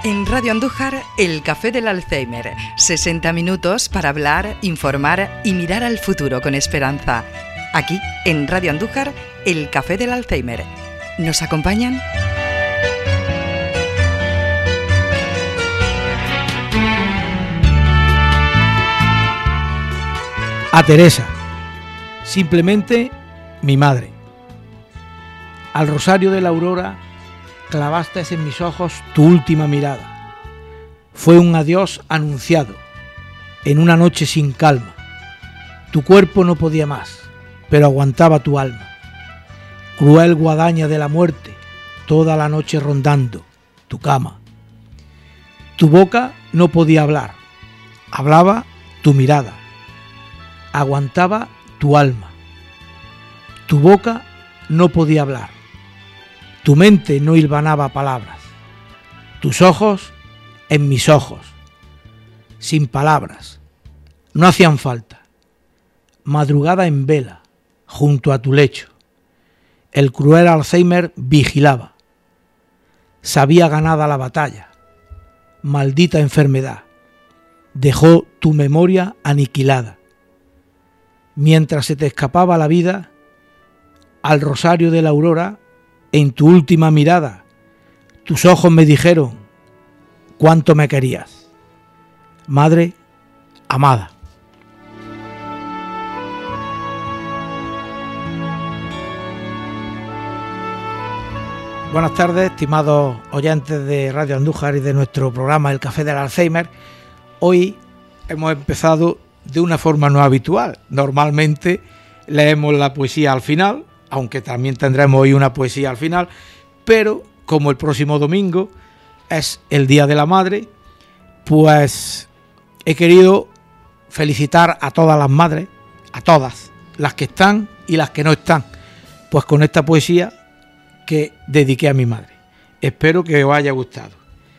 En Radio Andújar, el Café del Alzheimer. 60 minutos para hablar, informar y mirar al futuro con esperanza. Aquí, en Radio Andújar, el Café del Alzheimer. ¿Nos acompañan? A Teresa, simplemente mi madre. Al rosario de la aurora clavaste en mis ojos tu última mirada. Fue un adiós anunciado, en una noche sin calma. Tu cuerpo no podía más, pero aguantaba tu alma. Cruel guadaña de la muerte, toda la noche rondando tu cama. Tu boca no podía hablar, hablaba tu mirada. Aguantaba tu alma. Tu boca no podía hablar. Tu mente no hilvanaba palabras. Tus ojos en mis ojos. Sin palabras. No hacían falta. Madrugada en vela, junto a tu lecho. El cruel Alzheimer vigilaba. Sabía ganada la batalla. Maldita enfermedad. Dejó tu memoria aniquilada. Mientras se te escapaba la vida, al rosario de la aurora, en tu última mirada, tus ojos me dijeron cuánto me querías. Madre amada. Buenas tardes, estimados oyentes de Radio Andújar y de nuestro programa El Café del Alzheimer. Hoy hemos empezado de una forma no habitual. Normalmente leemos la poesía al final, aunque también tendremos hoy una poesía al final, pero como el próximo domingo es el Día de la Madre, pues he querido felicitar a todas las madres, a todas, las que están y las que no están, pues con esta poesía que dediqué a mi madre. Espero que os haya gustado.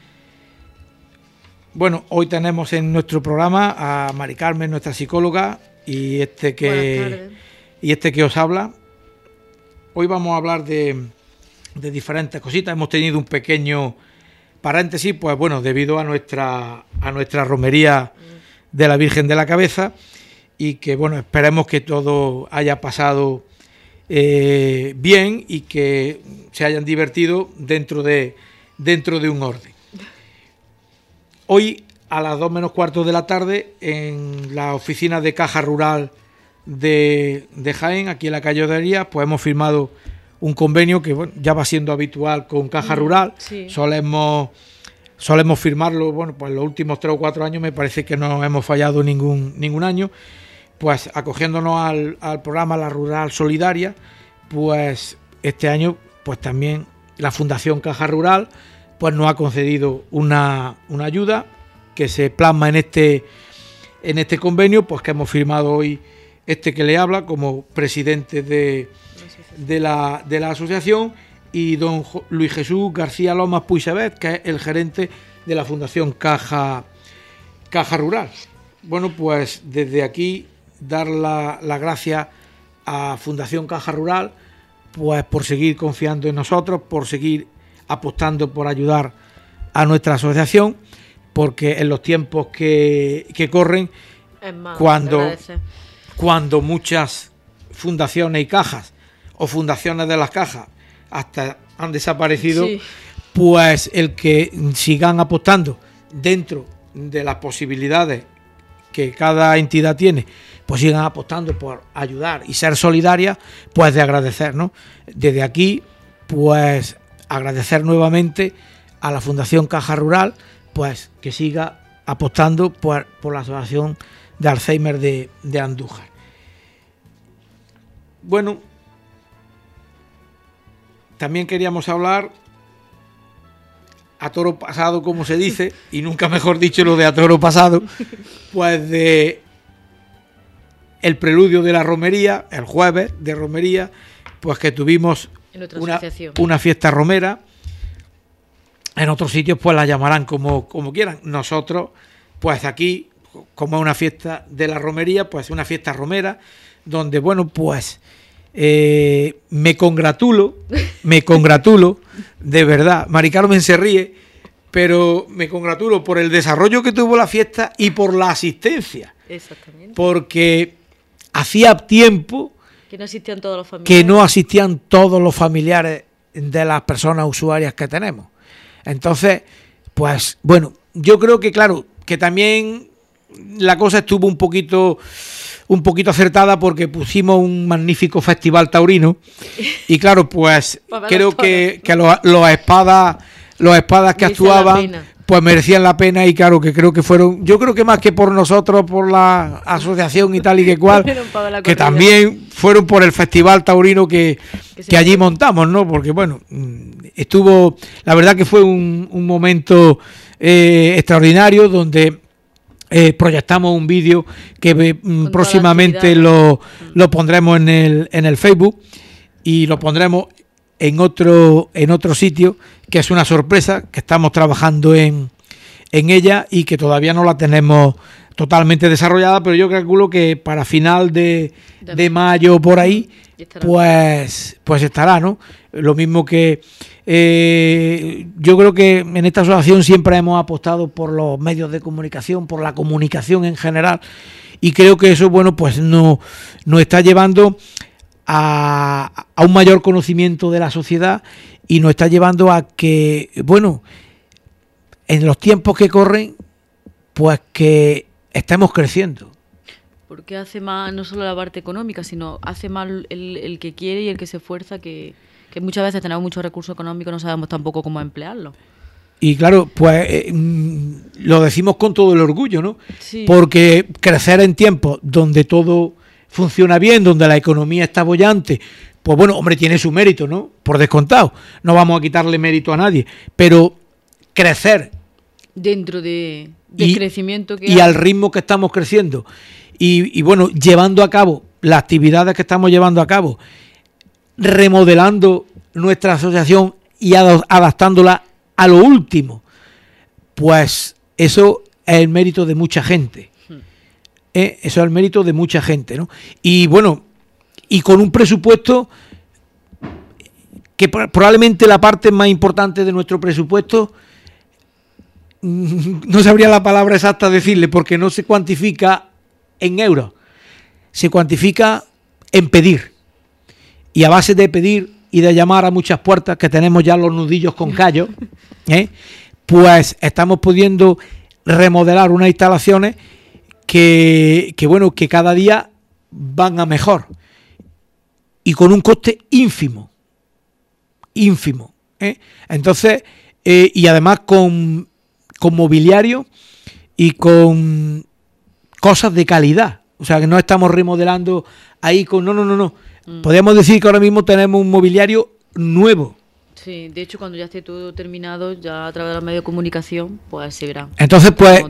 Bueno, hoy tenemos en nuestro programa a Mari Carmen, nuestra psicóloga, y este que os habla. Hoy vamos a hablar de diferentes cositas. Hemos tenido un pequeño paréntesis, pues bueno, debido a nuestra romería de la Virgen de la Cabeza, y que bueno, esperemos que todo haya pasado bien y que se hayan divertido dentro de un orden. Hoy a las 2 menos cuarto de la tarde, en la oficina de Caja Rural de Jaén, aquí en la calle Odería, pues hemos firmado un convenio que bueno, ya va siendo habitual con Caja Rural. Sí. Solemos firmarlo, bueno, pues los últimos 3 o 4 años me parece que no hemos fallado ningún año, pues acogiéndonos al programa La Rural Solidaria, pues este año pues también la Fundación Caja Rural pues nos ha concedido una ayuda que se plasma en este convenio, pues que hemos firmado hoy que le habla como presidente de la asociación, y don Luis Jesús García Lomas Puigsevet, que es el gerente de la Fundación Caja Rural. Bueno, pues desde aquí dar las gracias a Fundación Caja Rural pues por seguir confiando en nosotros, por seguir apostando por ayudar a nuestra asociación, porque en los tiempos que corren, cuando muchas fundaciones y cajas o fundaciones de las cajas hasta han desaparecido, sí, pues el que sigan apostando dentro de las posibilidades que cada entidad tiene, pues sigan apostando por ayudar y ser solidarias, pues de agradecer, ¿no? Desde aquí, pues agradecer nuevamente a la Fundación Caja Rural, pues que siga apostando por la Asociación de Alzheimer de Andújar. Bueno, también queríamos hablar a toro pasado, como se dice, y nunca mejor dicho lo de a toro pasado, pues de el preludio de la romería, el jueves de romería, pues que tuvimos una fiesta romera. En otros sitios pues la llamarán como quieran. Nosotros, pues aquí, como es una fiesta de la romería, pues una fiesta romera, donde bueno, pues me congratulo, de verdad. Mari Carmen se ríe pero me congratulo por el desarrollo que tuvo la fiesta y por la asistencia. Exactamente. Porque hacía tiempo que no asistían todos los familiares. Que no asistían todos los familiares de las personas usuarias que tenemos. Entonces, pues bueno, yo creo que claro, que también la cosa estuvo un poquito acertada porque pusimos un magnífico festival taurino y claro, pues creo que los espadas que actuaban pues merecían la pena y claro que creo que fueron, yo creo que más que por nosotros, por la asociación y tal y que cual, que también fueron por el festival taurino que allí montamos, ¿no? Porque bueno, estuvo, la verdad que fue un momento extraordinario donde proyectamos un vídeo que próximamente lo pondremos en el Facebook y lo pondremos en otro sitio, que es una sorpresa, que estamos trabajando en ella y que todavía no la tenemos totalmente desarrollada, pero yo calculo que para final de mayo por ahí pues estará, ¿no? Lo mismo que yo creo que en esta asociación siempre hemos apostado por los medios de comunicación, por la comunicación en general, y creo que eso, bueno, pues nos está llevando a un mayor conocimiento de la sociedad y nos está llevando a que, bueno, en los tiempos que corren, pues que estemos creciendo. Porque hace más no solo la parte económica, sino hace más el que quiere y el que se esfuerza, que muchas veces tenemos muchos recursos económicos, no sabemos tampoco cómo emplearlos. Y claro, pues lo decimos con todo el orgullo, ¿no? Sí. Porque crecer en tiempos donde todo funciona bien, donde la economía está boyante, pues bueno, hombre, tiene su mérito, ¿no? Por descontado, no vamos a quitarle mérito a nadie, pero crecer dentro del crecimiento que y hay, al ritmo que estamos creciendo y bueno, llevando a cabo las actividades que estamos llevando a cabo, remodelando nuestra asociación y adaptándola a lo último, pues eso es el mérito de mucha gente. Eso es el mérito de mucha gente, ¿no? Y bueno, y con un presupuesto que probablemente la parte más importante de nuestro presupuesto, no sabría la palabra exacta decirle, porque no se cuantifica en euros, se cuantifica en pedir. Y a base de pedir y de llamar a muchas puertas, que tenemos ya los nudillos con callos, pues estamos pudiendo remodelar unas instalaciones que bueno, que cada día van a mejor y con un coste ínfimo. Entonces, y además con mobiliario y con cosas de calidad. O sea, que no estamos remodelando ahí con... No. Podríamos decir que ahora mismo tenemos un mobiliario nuevo. Sí, de hecho, cuando ya esté todo terminado, ya a través de los medios de comunicación, pues se verá. Entonces, pues,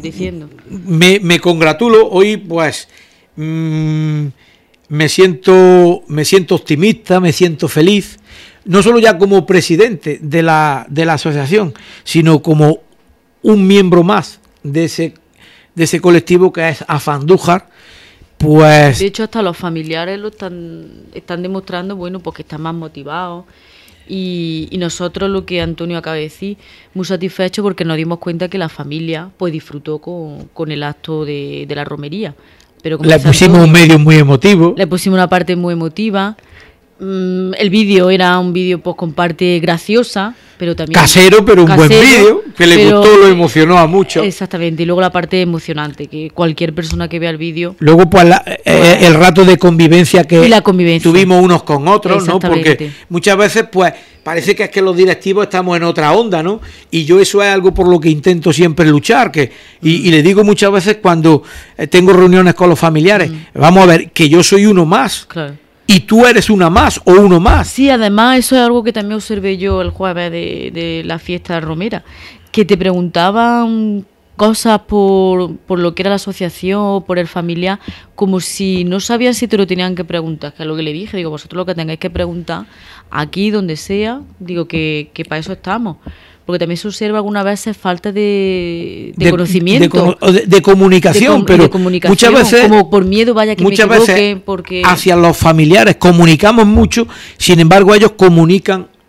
me congratulo. Hoy, pues, me siento optimista, me siento feliz. No solo ya como presidente de la asociación, sino como un miembro más de ese colectivo que es AFANdújar. Pues, de hecho, hasta los familiares lo están demostrando, bueno, pues que están más motivados. Y nosotros, lo que Antonio acaba de decir, muy satisfechos porque nos dimos cuenta que la familia pues disfrutó con el acto de la romería. Pero como le pusimos un medio muy emotivo. Le pusimos una parte muy emotiva. El vídeo era un vídeo pues con parte graciosa, pero también casero, pero un buen vídeo, que le gustó, lo emocionó a muchos. Exactamente, y luego la parte emocionante, que cualquier persona que vea el vídeo... Luego pues el rato de convivencia que tuvimos unos con otros, ¿no? Porque muchas veces pues parece que es que los directivos estamos en otra onda, ¿no? Y yo eso es algo por lo que intento siempre luchar, y le digo muchas veces cuando tengo reuniones con los familiares, vamos a ver, que yo soy uno más. Claro. Y tú eres una más o uno más. Sí, además eso es algo que también observé yo el jueves de la fiesta romera, que te preguntaban cosas por lo que era la asociación o por el familiar, como si no sabían si te lo tenían que preguntar, que es lo que le dije, digo, vosotros lo que tengáis que preguntar, aquí, donde sea, digo que para eso estamos. Porque también se observa algunas veces falta de conocimiento. De comunicación, pero muchas veces... Como por miedo, vaya que muchas me equivoque, veces porque... hacia los familiares comunicamos mucho, sin embargo ellos comunican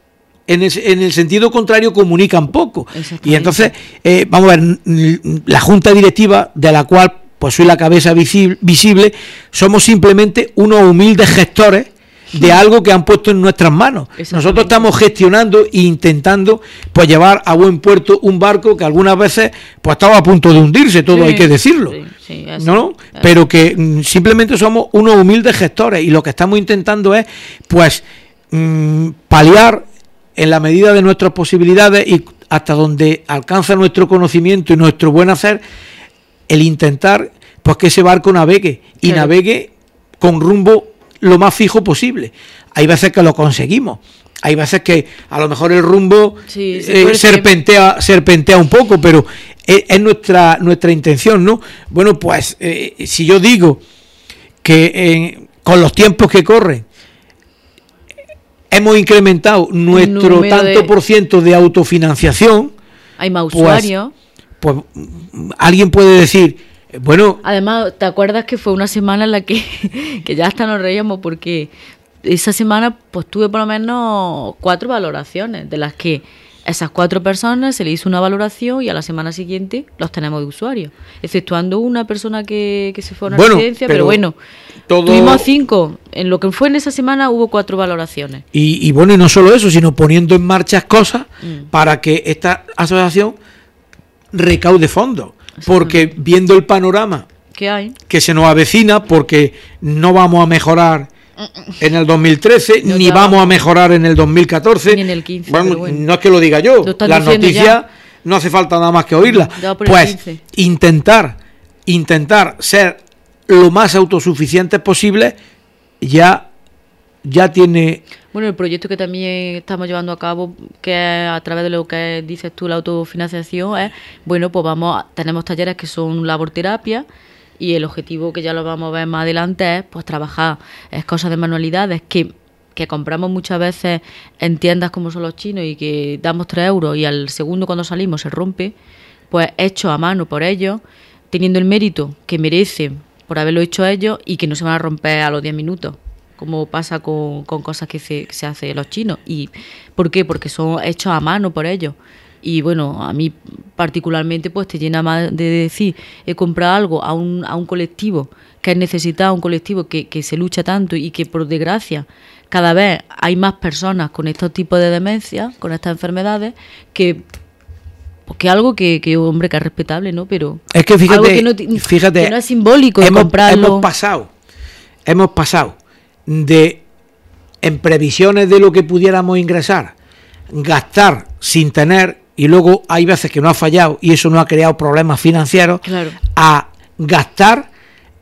en el sentido contrario comunican poco. Y entonces, vamos a ver, la junta directiva, de la cual pues soy la cabeza visible, somos simplemente unos humildes gestores de algo que han puesto en nuestras manos. Nosotros estamos gestionando e intentando pues llevar a buen puerto un barco que algunas veces pues estaba a punto de hundirse, todo hay que decirlo, ¿no? Pero que simplemente somos unos humildes gestores, y lo que estamos intentando es pues paliar en la medida de nuestras posibilidades y hasta donde alcanza nuestro conocimiento y nuestro buen hacer, el intentar pues que ese barco navegue y navegue con rumbo lo más fijo posible. Hay veces que lo conseguimos, hay veces que a lo mejor el rumbo serpentea un poco, pero es nuestra intención, ¿no? Bueno, pues si yo digo que con los tiempos que corren hemos incrementado nuestro tanto por ciento de autofinanciación, hay más usuarios, pues alguien puede decir, bueno... Además, ¿te acuerdas que fue una semana en la que ya hasta nos reíamos? Porque esa semana pues tuve por lo menos 4 valoraciones, de las que esas 4 personas se le hizo una valoración y a la semana siguiente los tenemos de usuarios, exceptuando una persona que se fue a una residencia, pero bueno, tuvimos 5. En lo que fue en esa semana hubo 4 valoraciones. Y bueno, y no solo eso, sino poniendo en marcha cosas para que esta asociación recaude fondos. Porque viendo el panorama que se nos avecina, porque no vamos a mejorar en el 2013, ni vamos a mejorar en el 2014, ni en el 15. Bueno, no es que lo diga yo, las noticias no hace falta nada más que oírlas. Pues intentar ser lo más autosuficientes posible ya tiene... Bueno, el proyecto que también estamos llevando a cabo, que a través de lo que dices tú, la autofinanciación, es, bueno, pues tenemos talleres que son laborterapia, y el objetivo, que ya lo vamos a ver más adelante, es pues trabajar cosas de manualidades que compramos muchas veces en tiendas como son los chinos, y que damos 3 euros y al segundo cuando salimos se rompe, pues hecho a mano por ellos, teniendo el mérito que merecen por haberlo hecho ellos, y que no se van a romper a los 10 minutos. Como pasa con cosas que se hace los chinos. ¿Y por qué? Porque son hechos a mano por ellos. Y bueno, a mí particularmente pues te llena más de decir, he comprado algo a un colectivo que es necesitado, un colectivo que se lucha tanto, y que por desgracia cada vez hay más personas con estos tipos de demencia, con estas enfermedades, que algo que hombre, que es respetable, ¿no? Pero es que fíjate, algo que no es simbólico de comprarlo. Hemos pasado de, en previsiones de lo que pudiéramos ingresar, gastar sin tener, y luego hay veces que no ha fallado y eso no ha creado problemas financieros, a gastar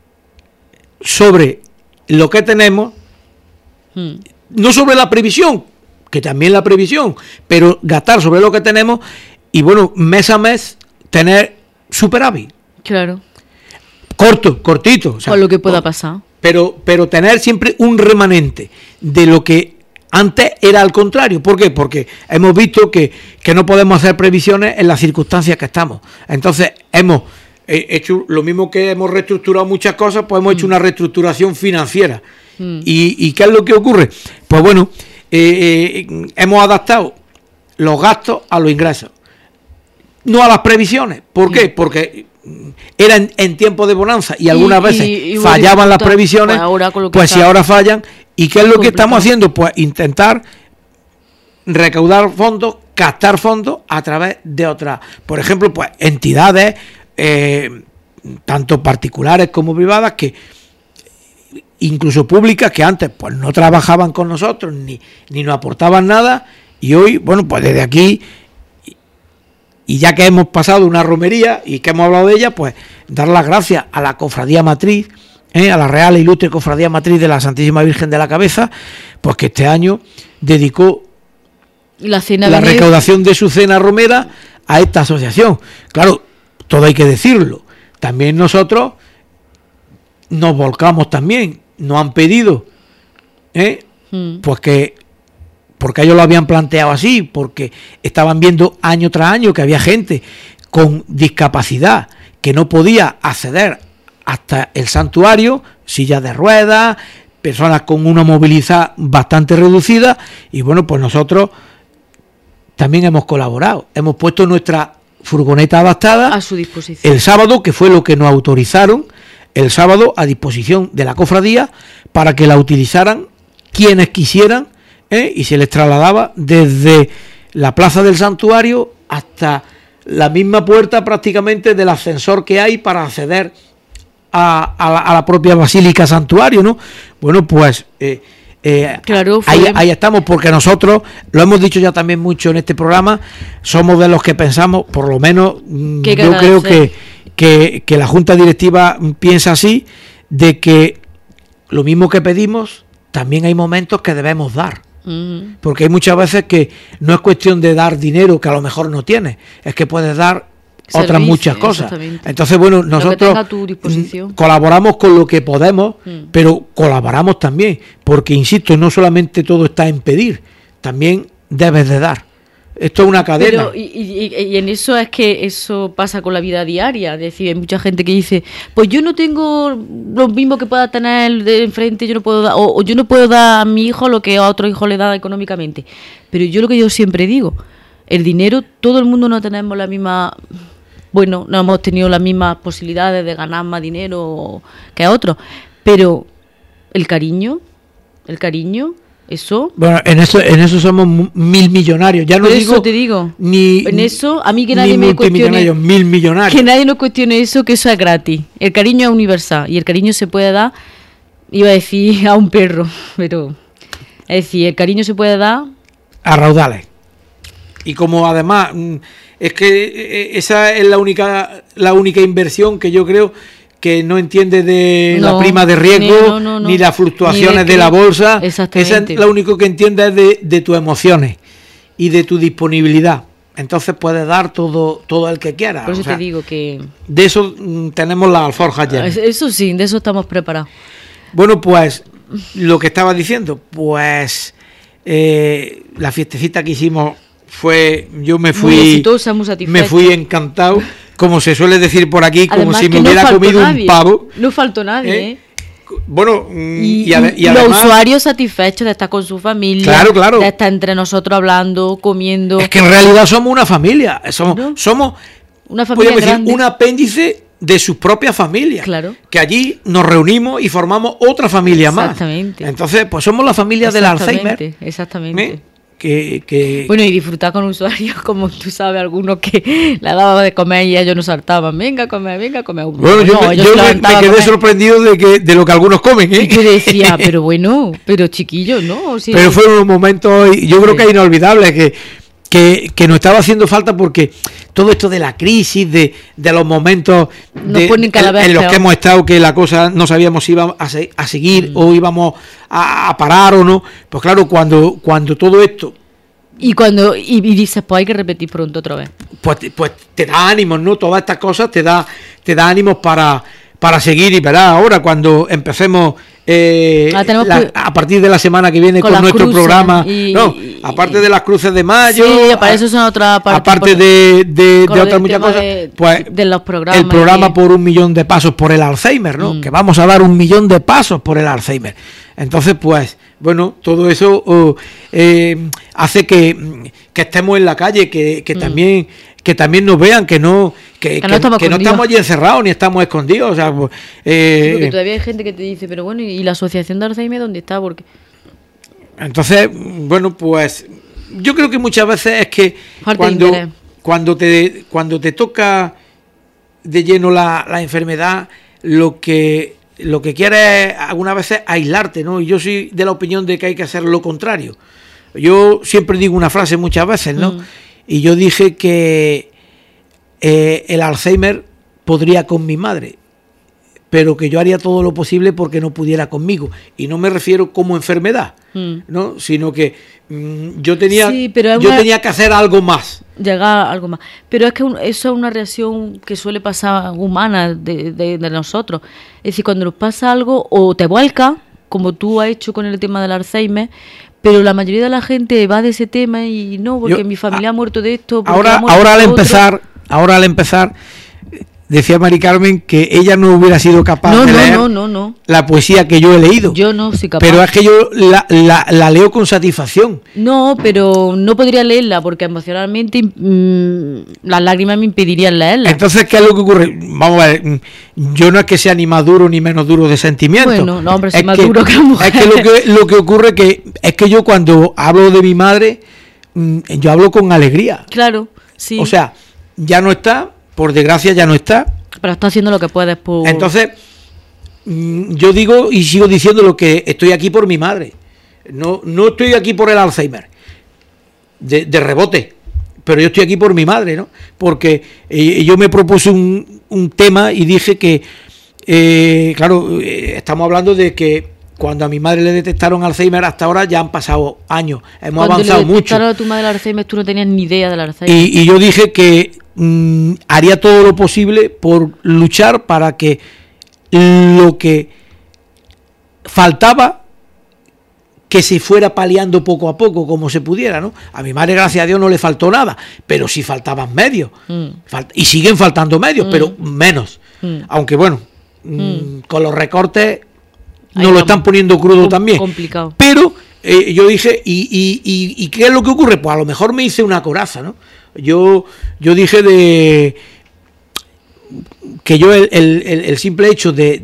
sobre lo que tenemos, no sobre la previsión, que también la previsión, pero gastar sobre lo que tenemos, y bueno, mes a mes tener superávit. Claro. Cortito. O sea, con lo que pueda pasar. Pero tener siempre un remanente de lo que antes era al contrario. ¿Por qué? Porque hemos visto que no podemos hacer previsiones en las circunstancias que estamos. Entonces hemos hecho lo mismo que hemos reestructurado muchas cosas, pues hemos hecho una reestructuración financiera. ¿Y qué es lo que ocurre? Pues bueno, hemos adaptado los gastos a los ingresos, no a las previsiones. ¿Por qué? Porque eran en tiempo de bonanza y algunas veces fallaban las previsiones, pues si ahora fallan. ¿Y qué es lo que estamos haciendo? Pues intentar recaudar fondos, captar fondos a través de otras, por ejemplo, pues entidades, tanto particulares como privadas, que incluso públicas, que antes pues no trabajaban con nosotros ni nos aportaban nada, y hoy, bueno, pues desde aquí, y ya que hemos pasado una romería y que hemos hablado de ella, pues dar las gracias a la Cofradía Matriz, a la Real e Ilustre Cofradía Matriz de la Santísima Virgen de la Cabeza, pues que este año dedicó la recaudación de su cena romera a esta asociación. Claro, todo hay que decirlo. También nosotros nos volcamos también, nos han pedido, pues que, porque ellos lo habían planteado así, porque estaban viendo año tras año que había gente con discapacidad que no podía acceder hasta el santuario, sillas de ruedas, personas con una movilidad bastante reducida, y bueno, pues nosotros también hemos colaborado. Hemos puesto nuestra furgoneta adaptada a su disposición el sábado, que fue lo que nos autorizaron, el sábado a disposición de la cofradía para que la utilizaran quienes quisieran, y se les trasladaba desde la plaza del santuario hasta la misma puerta prácticamente del ascensor que hay para acceder a la propia basílica santuario, ¿no? Bueno, pues claro, ahí estamos, porque nosotros, lo hemos dicho ya también mucho en este programa, somos de los que pensamos, por lo menos yo creo que la Junta Directiva piensa así, de que lo mismo que pedimos, también hay momentos que debemos dar. Porque hay muchas veces que no es cuestión de dar dinero que a lo mejor no tienes, es que puedes dar otras muchas cosas. Entonces, bueno, nosotros colaboramos con lo que podemos, pero colaboramos también, porque insisto, no solamente todo está en pedir, también debes de dar. Esto es una cadena. Pero, y en eso es que eso pasa con la vida diaria. Es decir, hay mucha gente que dice, pues yo no tengo lo mismo que pueda tener el de enfrente, yo no puedo dar, o yo no puedo dar a mi hijo lo que a otro hijo le da económicamente. Pero lo que yo siempre digo, el dinero, todo el mundo no tenemos la misma, bueno, no hemos tenido las mismas posibilidades de ganar más dinero que a otros, pero el cariño, eso. Bueno, en eso somos 1000 millonarios. Ya no por digo. Eso te digo. En eso, a mí que nadie me cuestione. 1000 millonarios. Que nadie nos cuestione eso, que eso es gratis. El cariño es universal y el cariño se puede dar, iba a decir a un perro, pero es decir, el cariño se puede dar a raudales. Y como además es que esa es la única inversión que yo creo que no entiende de la prima de riesgo, ni las fluctuaciones de la bolsa. Esa es lo único que entiende es de tus emociones y de tu disponibilidad. Entonces puedes dar todo el que quieras. Por eso te digo que de eso tenemos las alforjas llenas. Eso sí, de eso estamos preparados. Bueno, pues lo que estaba diciendo, pues la fiestecita que hicimos yo me fui muy exitosa, muy satisfecha. Me fui encantado, como se suele decir por aquí, como además, si me hubiera comido un pavo. No faltó nadie, Bueno, y los además, usuarios satisfechos de estar con su familia, claro, de estar entre nosotros hablando, comiendo. Es que en realidad somos una familia, somos una familia grande, un apéndice de sus propias familias, claro, que allí nos reunimos y formamos otra familia más. Exactamente. Entonces, pues somos la familia del Alzheimer. Exactamente. Bueno, y disfrutar con usuarios, como tú sabes, algunos que le daba de comer y ellos no saltaban, venga a comer. Bueno, yo me quedé sorprendido de lo que algunos comen, Y yo decía, pero chiquillos, ¿no? Sí, pero fueron unos momentos, yo creo que inolvidables, que nos estaba haciendo falta, porque todo esto de la crisis, de los momentos en los que hemos estado, que la cosa no sabíamos si íbamos a seguir o íbamos a parar o no, pues claro, cuando todo esto y dices, pues hay que repetir pronto otra vez, pues te da ánimos, ¿no? Todas estas cosas te da ánimos para seguir. Y verás, ahora cuando empecemos a partir de la semana que viene con nuestro cruces, programa, aparte de las cruces de mayo, para eso son otra parte, aparte de otras muchas cosas, pues de los programas, el programa por 1 millón de pasos por el Alzheimer, ¿no? Que vamos a dar 1 millón de pasos por el Alzheimer. Entonces, pues, bueno, todo eso hace que estemos en la calle, que también nos vean, que no estamos allí encerrados ni estamos escondidos. O sea, porque todavía hay gente que te dice, pero bueno, ¿y la asociación de Alzheimer dónde está? Porque entonces, bueno, pues yo creo que muchas veces es que cuando te toca de lleno la enfermedad, lo que quieres algunas veces aislarte, ¿no? Y yo soy de la opinión de que hay que hacer lo contrario. Yo siempre digo una frase muchas veces, ¿no? Y yo dije que el Alzheimer podría con mi madre, pero que yo haría todo lo posible porque no pudiera conmigo. Y no me refiero como enfermedad, ¿no? Sino que yo tenía que hacer algo más. Llegar a algo más. Pero es que eso es una reacción que suele pasar humana de nosotros. Es decir, cuando nos pasa algo, o te vuelcas, como tú has hecho con el tema del Alzheimer, pero la mayoría de la gente va de ese tema y no, porque mi familia ha muerto de esto. Ahora al empezar, decía Mari Carmen que ella no hubiera sido capaz de leer la poesía que yo he leído. Yo no soy capaz. Pero es que yo la leo con satisfacción. No, pero no podría leerla porque emocionalmente las lágrimas me impedirían leerla. Entonces, ¿qué es lo que ocurre? Vamos a ver, yo no es que sea ni más duro ni menos duro de sentimiento. Bueno, no, hombre, soy más duro que la mujer. Es que lo que ocurre es que yo cuando hablo de mi madre, yo hablo con alegría. Claro, sí. O sea, ya no está, por desgracia ya no está. Pero está haciendo lo que puedes por... Entonces, yo digo y sigo diciendo lo que estoy aquí por mi madre. No estoy aquí por el Alzheimer, de rebote, pero yo estoy aquí por mi madre, ¿no? Porque yo me propuse un tema y dije que, claro, estamos hablando de que cuando a mi madre le detectaron Alzheimer hasta ahora ya han pasado años, hemos avanzado mucho. Cuando le detectaron a tu madre el Alzheimer tú no tenías ni idea del Alzheimer. Y yo dije que haría todo lo posible por luchar para que lo que faltaba que se fuera paliando poco a poco como se pudiera, ¿no? A mi madre, gracias a Dios, no le faltó nada, pero sí faltaban medios. Y siguen faltando medios, pero menos. Aunque bueno, con los recortes nos lo están poniendo crudo también. Complicado. Pero yo dije, ¿y qué es lo que ocurre? Pues a lo mejor me hice una coraza, ¿no? Yo dije que yo el simple hecho de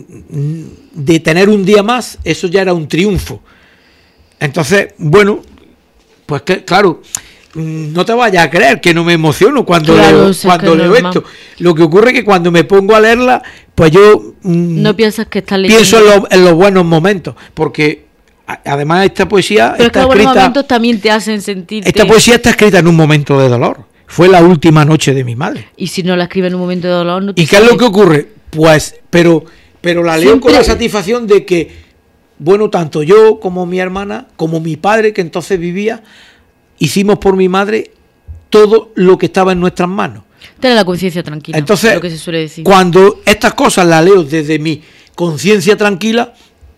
tener un día más, eso ya era un triunfo. Entonces, bueno, pues que, claro, no te vayas a creer que no me emociono cuando leo esto. Lo que ocurre es que cuando me pongo a leerla, pues yo no piensas que estás leyendo. Pienso en los buenos momentos, porque además esta poesía pero está es que escrita. Los momentos también te hacen sentirte. Esta poesía está escrita en un momento de dolor. Fue la última noche de mi madre. Y si no la escribe en un momento de dolor, no te ¿Y qué es lo que ocurre? Pues, pero la leo con la satisfacción de que, bueno, tanto yo como mi hermana, como mi padre, que entonces vivía, hicimos por mi madre todo lo que estaba en nuestras manos. Tener la conciencia tranquila. Entonces, lo que se suele decir. Cuando estas cosas las leo desde mi conciencia tranquila,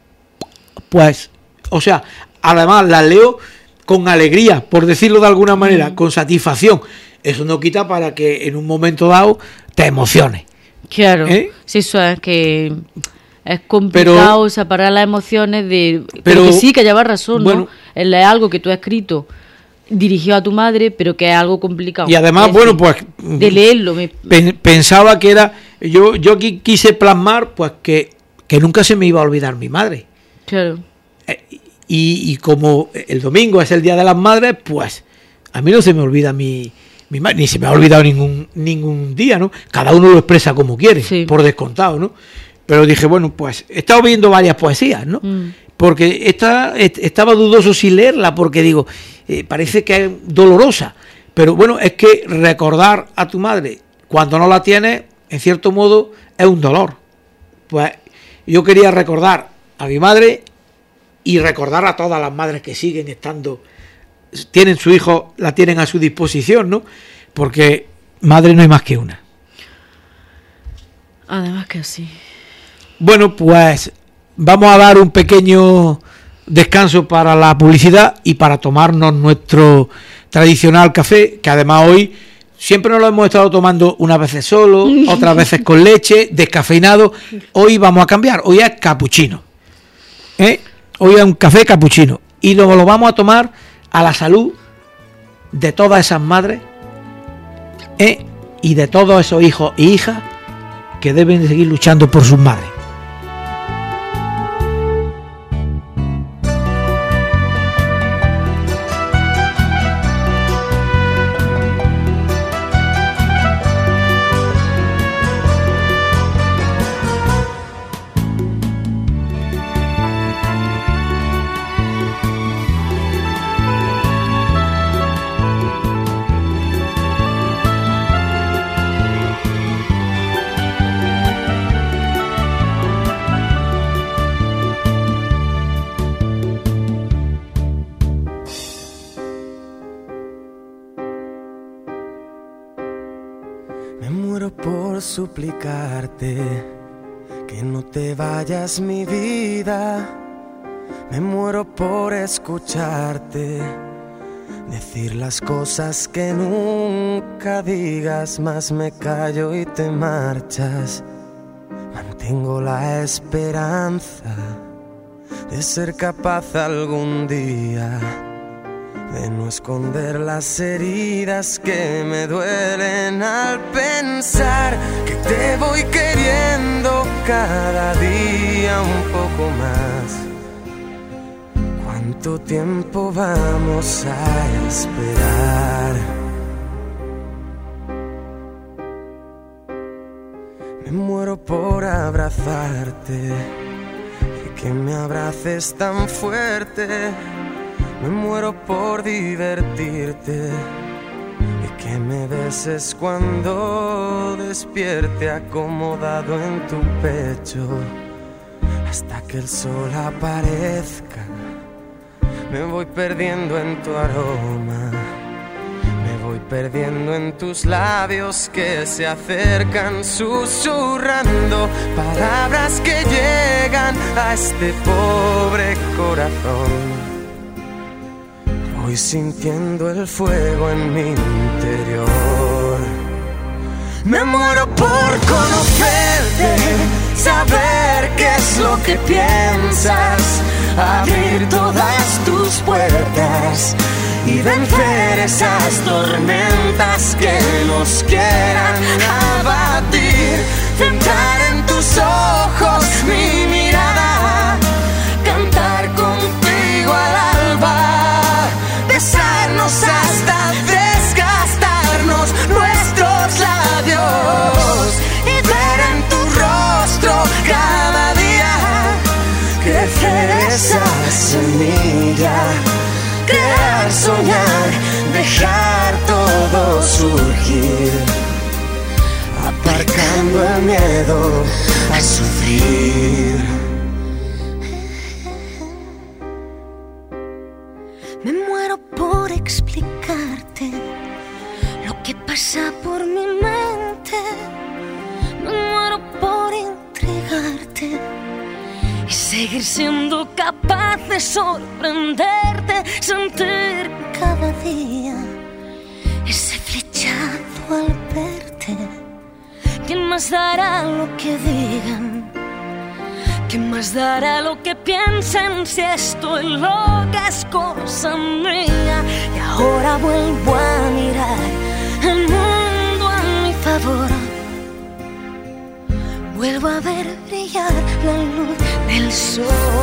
pues, o sea, además las leo con alegría, por decirlo de alguna manera, con satisfacción. Eso no quita para que en un momento dado te emociones. Claro, sí, eso es que es complicado separar las emociones de... Pero que sí, que llevas razón, bueno, ¿no? Es algo que tú has escrito dirigido a tu madre, pero que es algo complicado. Y además, bueno, pues... De leerlo. Pensaba que era... Yo aquí quise plasmar, pues, que nunca se me iba a olvidar mi madre. Claro. Y como el domingo es el Día de las Madres, pues a mí no se me olvida mi madre, ni se me ha olvidado ningún día, ¿no? Cada uno lo expresa como quiere, sí, por descontado, ¿no? Pero dije, bueno, pues he estado viendo varias poesías, ¿no? Porque estaba dudoso si leerla, porque digo, parece que es dolorosa. Pero bueno, es que recordar a tu madre cuando no la tienes, en cierto modo, es un dolor. Pues yo quería recordar a mi madre y recordar a todas las madres que siguen estando, tienen su hijo, la tienen a su disposición, ¿no? Porque madre no hay más que una. Además que sí. Bueno, pues vamos a dar un pequeño descanso para la publicidad y para tomarnos nuestro tradicional café, que además hoy siempre nos lo hemos estado tomando unas veces solo, otras veces con leche, descafeinado. Hoy vamos a cambiar, hoy es capuchino. Hoy es un café capuchino y luego lo vamos a tomar a la salud de todas esas madres y de todos esos hijos e hijas que deben de seguir luchando por sus madres. Suplicarte que no te vayas, mi vida. Me muero por escucharte decir las cosas que nunca digas, más me callo y te marchas. Mantengo la esperanza de ser capaz algún día de no esconder las heridas que me duelen al pensar que te voy queriendo cada día un poco más. ¿Cuánto tiempo vamos a esperar? Me muero por abrazarte y que me abraces tan fuerte. Me muero por divertirte y que me beses cuando despierte acomodado en tu pecho hasta que el sol aparezca. Me voy perdiendo en tu aroma, me voy perdiendo en tus labios que se acercan susurrando palabras que llegan a este pobre corazón. Voy sintiendo el fuego en mi interior. Me muero por conocerte, saber qué es lo que piensas, abrir todas tus puertas y vencer esas tormentas que nos quieran abatir. Centrar en tus ojos mi mirada, cantar contigo al alba, besarnos hasta desgastarnos nuestros labios y ver en tu rostro cada día crecer esa semilla, crear, soñar, dejar todo surgir, aparcando el miedo a sufrir. Me muero por explicarte lo que pasa por mi mente. Me muero por intrigarte y seguir siendo capaz de sorprenderte, sentir cada día ese flechazo al verte. ¿Quién más dará lo que digan? ¿Quién más dará lo que piensen si estoy loca es cosa mía? Y ahora vuelvo a mirar el mundo a mi favor. Vuelvo a ver brillar la luz del sol.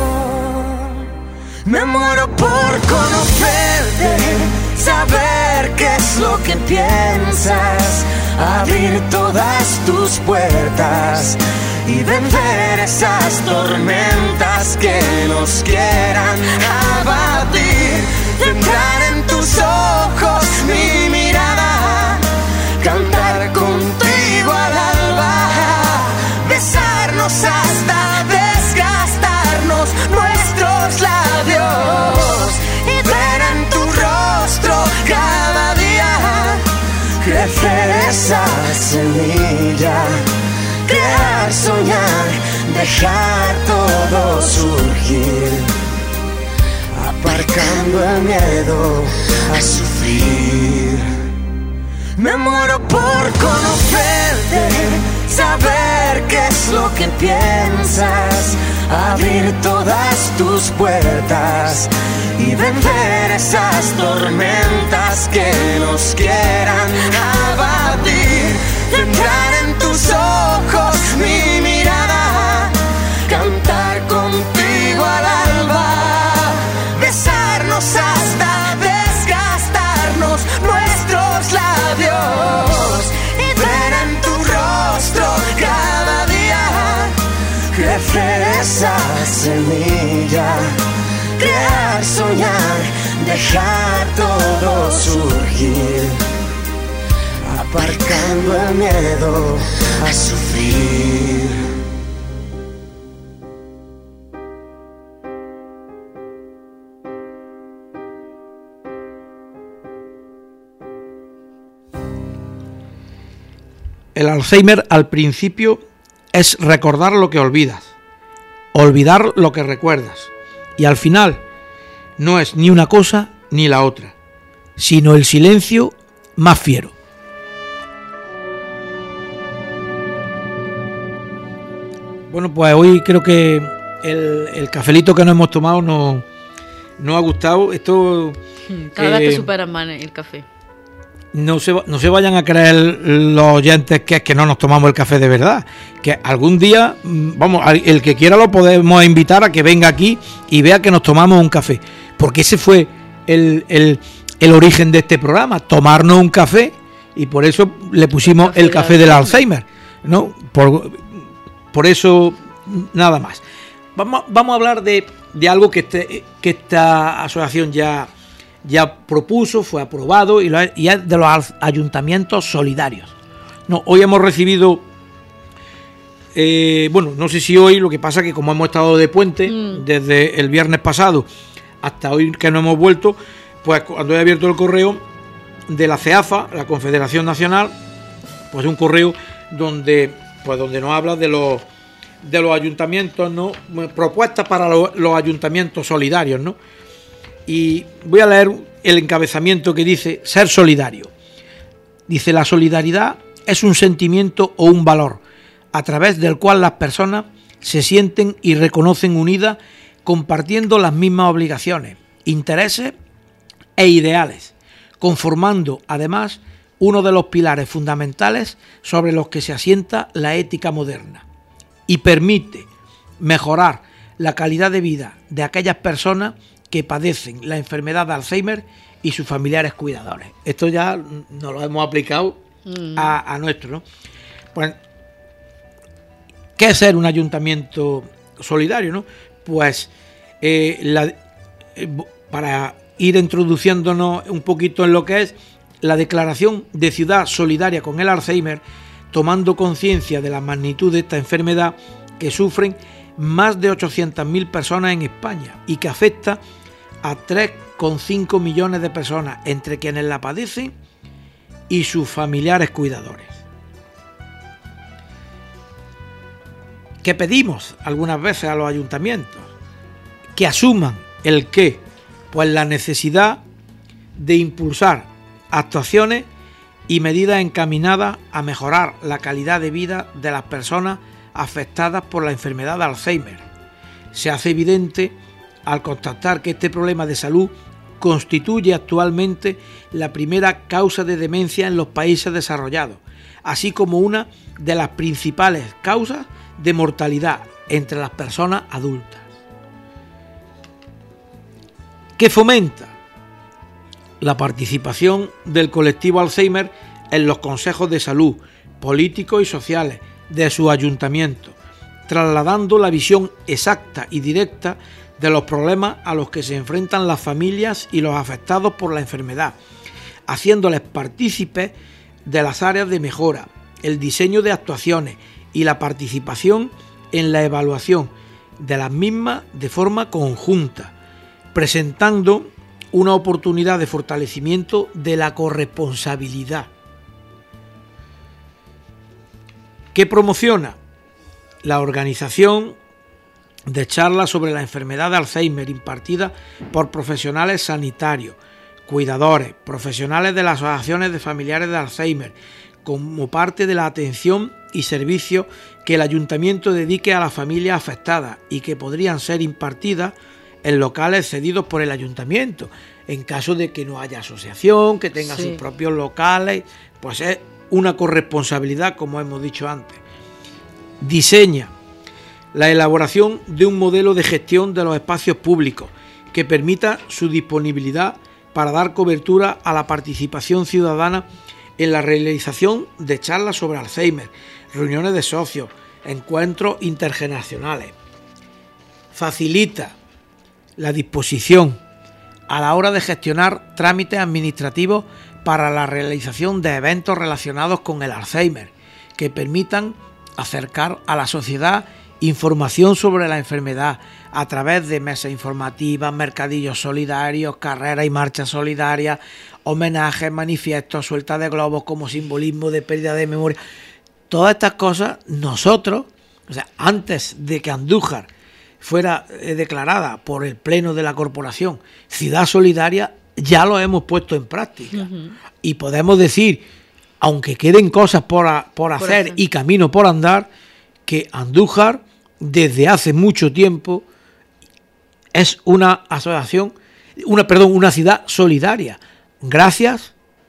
Me muero por conocerte, saber qué es lo que piensas, abrir todas tus puertas y vencer esas tormentas que nos quieran abatir. Centrar en tus ojos mi mirada, cantar contigo al alba, besarnos hasta desgastarnos nuestros labios y ver en tu rostro cada día crecer esa semilla, crear, soñar, dejar todo surgir, aparcando el miedo a sufrir. Me muero por conocerte, saber qué es lo que piensas, abrir todas tus puertas y vencer esas tormentas que nos quieran abatir. Centrar en tus ojos mi mirada, cantar contigo al alba, besarnos hasta desgastarnos nuestros labios y ver en tu rostro cada día crecer esa semilla, crear, soñar, dejar todo surgir, aparcando el miedo a sufrir. El Alzheimer al principio es recordar lo que olvidas, olvidar lo que recuerdas, y al final no es ni una cosa ni la otra. sino el silencio más fiero. Bueno, pues hoy creo que el cafelito que nos hemos tomado nos ha gustado. Esto cada vez te superas más el café. No se vayan a creer los oyentes que es que no nos tomamos el café de verdad. Que algún día, vamos, el que quiera lo podemos invitar a que venga aquí y vea que nos tomamos un café. Porque ese fue el origen de este programa, tomarnos un café, y por eso le pusimos el café del Alzheimer, ¿no? Por eso, nada más. Vamos a hablar de algo que esta asociación ya propuso, fue aprobado, y es de los ayuntamientos solidarios. No, hoy hemos recibido, no sé si hoy, lo que pasa que como hemos estado de puente desde el viernes pasado hasta hoy que no hemos vuelto, pues cuando he abierto el correo de la CEAFA, la Confederación Nacional, pues un correo donde nos habla de los ayuntamientos, ¿no? Propuestas para los ayuntamientos solidarios, ¿no? Y voy a leer el encabezamiento que dice: ser solidario. Dice: la solidaridad es un sentimiento o un valor a través del cual las personas se sienten y reconocen unidas, compartiendo las mismas obligaciones, intereses e ideales, conformando además uno de los pilares fundamentales sobre los que se asienta la ética moderna, y permite mejorar la calidad de vida de aquellas personas que padecen la enfermedad de Alzheimer y sus familiares cuidadores. Esto ya nos lo hemos aplicado a nuestro, ¿no? Pues, ¿qué es ser un ayuntamiento solidario, no? Pues para ir introduciéndonos un poquito en lo que es la declaración de ciudad solidaria con el Alzheimer, tomando conciencia de la magnitud de esta enfermedad que sufren más de 800.000 personas en España y que afecta a 3,5 millones de personas, entre quienes la padecen y sus familiares cuidadores. ¿Qué pedimos algunas veces a los ayuntamientos? Que asuman el qué, pues la necesidad de impulsar actuaciones y medidas encaminadas a mejorar la calidad de vida de las personas afectadas por la enfermedad de Alzheimer. Se hace evidente al constatar que este problema de salud constituye actualmente la primera causa de demencia en los países desarrollados, así como una de las principales causas de mortalidad entre las personas adultas. ¿Qué fomenta? La participación del colectivo Alzheimer en los consejos de salud, políticos y sociales de su ayuntamiento, trasladando la visión exacta y directa de los problemas a los que se enfrentan las familias y los afectados por la enfermedad, haciéndoles partícipes de las áreas de mejora, el diseño de actuaciones y la participación en la evaluación de las mismas de forma conjunta, presentando una oportunidad de fortalecimiento de la corresponsabilidad. ¿Qué promociona? La organización de charlas sobre la enfermedad de Alzheimer impartidas por profesionales sanitarios, cuidadores, profesionales de las asociaciones de familiares de Alzheimer, como parte de la atención y servicios que el ayuntamiento dedique a las familias afectadas y que podrían ser impartidas en locales cedidos por el ayuntamiento, en caso de que no haya asociación, que tenga sus propios locales, pues es una corresponsabilidad, como hemos dicho antes. Diseña la elaboración de un modelo de gestión de los espacios públicos que permita su disponibilidad para dar cobertura a la participación ciudadana en la realización de charlas sobre Alzheimer, reuniones de socios, encuentros intergeneracionales. Facilita la disposición a la hora de gestionar trámites administrativos para la realización de eventos relacionados con el Alzheimer, que permitan acercar a la sociedad información sobre la enfermedad a través de mesas informativas, mercadillos solidarios, carreras y marchas solidarias, homenajes, manifiestos, sueltas de globos como simbolismo de pérdida de memoria. Todas estas cosas nosotros, o sea, antes de que Andújar fuera declarada por el Pleno de la Corporación Ciudad Solidaria, ya lo hemos puesto en práctica. Y podemos decir, aunque queden cosas por hacer y camino por andar, que Andújar desde hace mucho tiempo es una asociación, una ciudad solidaria, gracias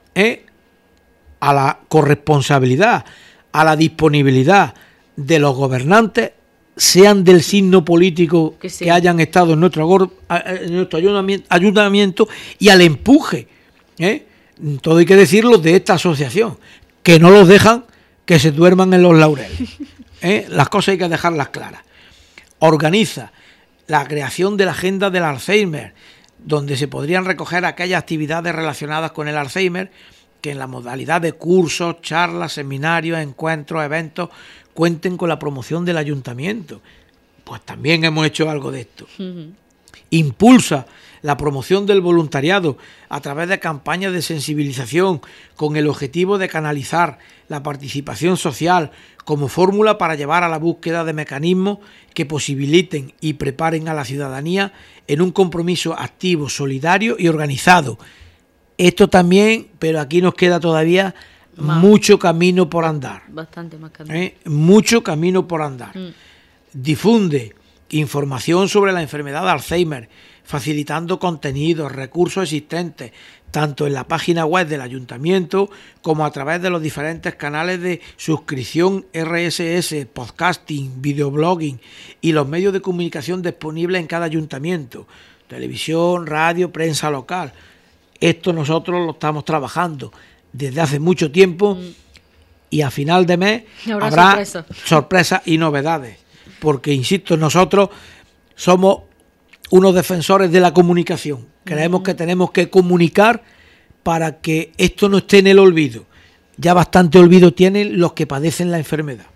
a la corresponsabilidad, a la disponibilidad de los gobernantes, sean del signo político que hayan estado en nuestro ayuntamiento, y al empuje, todo hay que decirlo, de esta asociación, que no los dejan que se duerman en los laureles. Las cosas hay que dejarlas claras. Organiza la creación de la agenda del Alzheimer, donde se podrían recoger aquellas actividades relacionadas con el Alzheimer que en la modalidad de cursos, charlas, seminarios, encuentros, eventos cuenten con la promoción del ayuntamiento. Pues también hemos hecho algo de esto. Impulsa la promoción del voluntariado a través de campañas de sensibilización con el objetivo de canalizar la participación social como fórmula para llevar a la búsqueda de mecanismos que posibiliten y preparen a la ciudadanía en un compromiso activo, solidario y organizado. Esto también, pero aquí nos queda todavía mucho camino por andar. Bastante más camino. Mucho camino por andar. Difunde información sobre la enfermedad de Alzheimer, facilitando contenidos, recursos existentes, tanto en la página web del ayuntamiento como a través de los diferentes canales de suscripción RSS, podcasting, videoblogging y los medios de comunicación disponibles en cada ayuntamiento, televisión, radio, prensa local. Esto nosotros lo estamos trabajando desde hace mucho tiempo y a final de mes habrá sorpresas y novedades, porque insisto, nosotros somos unos defensores de la comunicación. Creemos que tenemos que comunicar para que esto no esté en el olvido. Ya bastante olvido tienen los que padecen la enfermedad.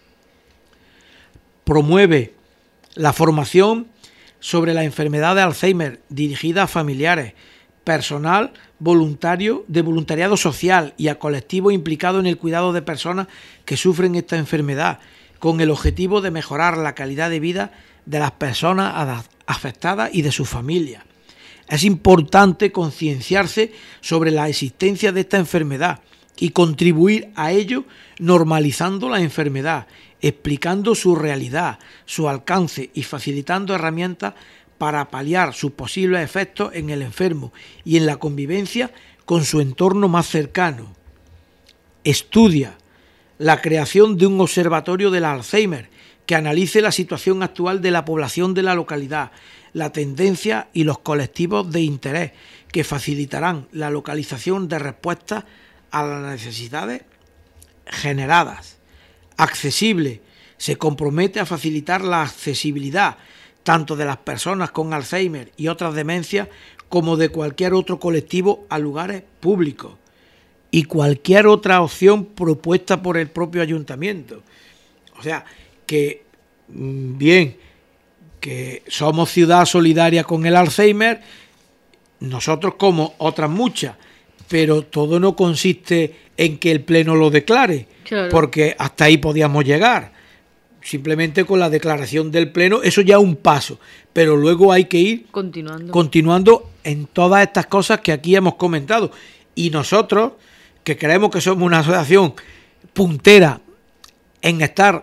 Promueve la formación sobre la enfermedad de Alzheimer dirigida a familiares, personal voluntario de voluntariado social y a colectivos implicados en el cuidado de personas que sufren esta enfermedad, con el objetivo de mejorar la calidad de vida de las personas afectadas y de sus familias. Es importante concienciarse sobre la existencia de esta enfermedad y contribuir a ello normalizando la enfermedad, explicando su realidad, su alcance y facilitando herramientas para paliar sus posibles efectos en el enfermo y en la convivencia con su entorno más cercano. Estudia la creación de un observatorio del Alzheimer que analice la situación actual de la población de la localidad, la tendencia y los colectivos de interés que facilitarán la localización de respuestas a las necesidades generadas. Accesible. Se compromete a facilitar la accesibilidad tanto de las personas con Alzheimer y otras demencias como de cualquier otro colectivo a lugares públicos y cualquier otra opción propuesta por el propio ayuntamiento. O sea, que bien, que somos ciudad solidaria con el Alzheimer, nosotros como otras muchas, pero todo no consiste en que el Pleno lo declare, claro, porque hasta ahí podíamos llegar. Simplemente con la declaración del Pleno, eso ya es un paso, pero luego hay que ir continuando en todas estas cosas que aquí hemos comentado. Y nosotros, que creemos que somos una asociación puntera en estar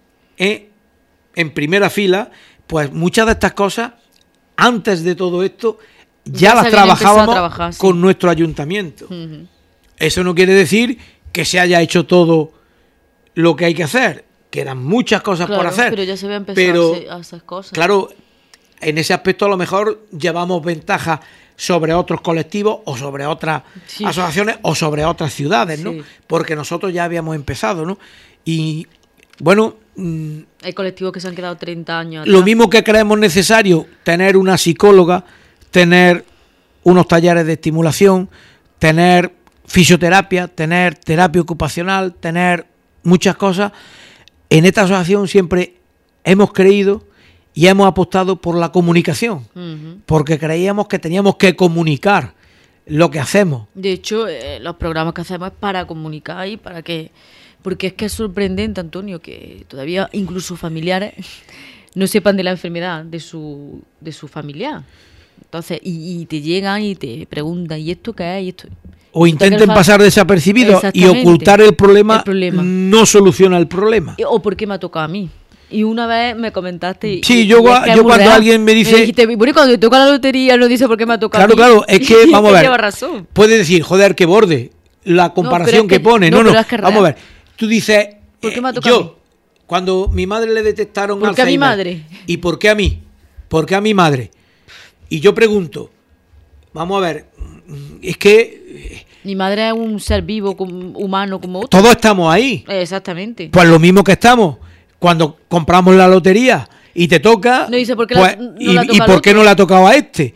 en primera fila, pues muchas de estas cosas, antes de todo esto, ya las trabajábamos con nuestro ayuntamiento. Eso no quiere decir que se haya hecho todo lo que hay que hacer. Quedan muchas cosas por hacer. Pero ya se había empezado a hacer cosas. Claro, en ese aspecto a lo mejor llevamos ventaja sobre otros colectivos o sobre otras asociaciones o sobre otras ciudades, ¿no? Porque nosotros ya habíamos empezado, ¿no? Y bueno, hay colectivos que se han quedado 30 años atrás. Lo mismo que creemos necesario tener una psicóloga, tener unos talleres de estimulación, tener fisioterapia, tener terapia ocupacional, tener muchas cosas. En esta asociación siempre hemos creído y hemos apostado por la comunicación, porque creíamos que teníamos que comunicar lo que hacemos. De hecho, los programas que hacemos es para comunicar y para que... Porque es que es sorprendente, Antonio, que todavía incluso familiares no sepan de la enfermedad de su familiar. Entonces, y te llegan y te preguntan, ¿y esto qué es? ¿Y esto? O intenten pasar desapercibidos y ocultar el problema no soluciona el problema. ¿O por qué me ha tocado a mí? Y una vez me comentaste... Sí, yo cuando alguien me dice... Me dijiste, bueno, cuando te toca la lotería no dice por qué me ha tocado a mí. Claro, es que, vamos a ver, lleva razón. puedes decir, joder, qué borde, la comparación que pone. No, es que vamos a ver, tú dices, ¿por qué me ha tocado a mí? Cuando mi madre le detectaron Alzheimer... ¿Por qué a mi madre? ¿Y por qué a mí? ¿Por qué a mi madre? Y yo pregunto, vamos a ver, es que... Mi madre es un ser vivo, humano como otro. Todos estamos ahí. Exactamente. Pues lo mismo que estamos cuando compramos la lotería y te toca... No dice por qué pues, ¿y por qué no le ha tocado a este?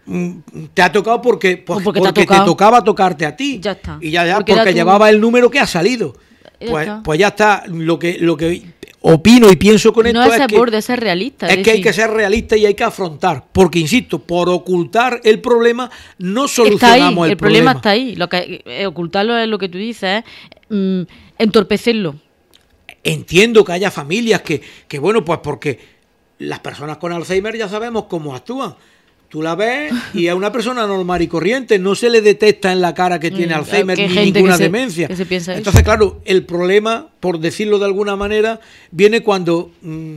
Te ha tocado porque te tocaba tocarte a ti. Ya está. Y ya porque llevaba el número que ha salido. Pues ya está. Lo que opino y pienso con esto es borde, es ser realista. Es que hay que ser realista y hay que afrontar. Porque, insisto, por ocultar el problema no solucionamos el problema. El problema está ahí. Lo que ocultarlo es lo que tú dices, entorpecerlo. Entiendo que haya familias que bueno, pues porque las personas con Alzheimer ya sabemos cómo actúan. Tú la ves y a una persona normal y corriente no se le detecta en la cara que tiene Alzheimer ni ninguna demencia. Entonces, claro, el problema, por decirlo de alguna manera, viene cuando